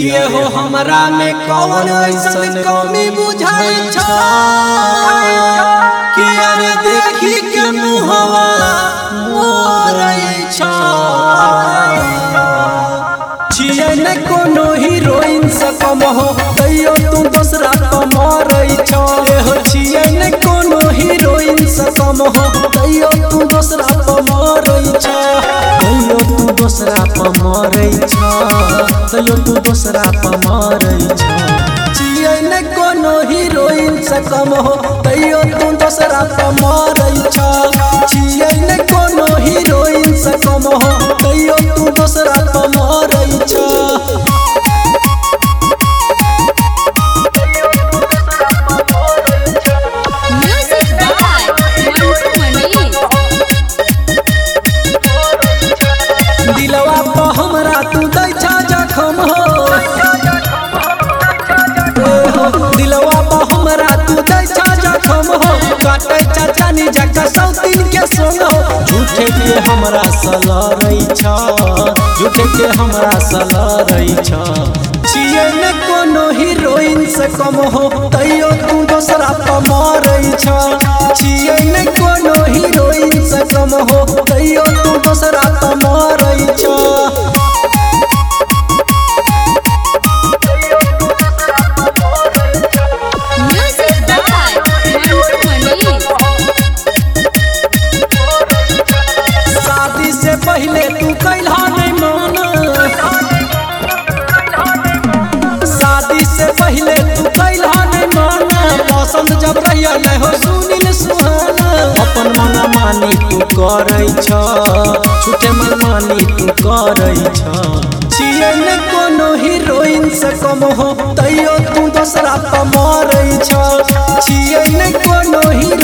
किए हो हमरा में कौन ऐसन कमी बुझाई छ कि अरे देखी के मुहवा मोरई छ छिए न कोनो हीरोइन से कम हो तैयो तू दूसरा कमरई छ हो छिए न कोनो हीरोइन से कम हो तैयो तू दूसरा कमरई छ तैयो तू दूसरा कमरई छ तैयो तू दूसरा कमरई छ छिए न कोनो हीरोइन से कम हो तैयो तू दूसरा कमरई छ छिए न कोनो हीरोइन से कम हो तैयो तू दूसरा कमरई छ। दिलवा पे हमरा तू दै छ जखम हो दिलवा पे हमरा तू दै छ जखम हो काटे चाचा नी जका सौतीन के संग हो झूठे के हमरा सलरई छ झूठे के हमरा सलरई छ छिए न कोनो हीरोइन से कम हो तैयो तू दूसरा कमरई छ छिए न कोनो हीरोइन से कम हो तैयो तू दूसरा कमरई छ। शादी से पहले तू कैला नहीं माना शादी से पहले तू कैला नहीं माना पसंद जब रहिया नहीं हो सुनील सुहाना अपन मना मानी तू करई छ छूटे मन मानी तू करई छ छिए न कोनो हीरोइन से कम हो तैयो तू दूसरा कमरई छ छिए न कोनो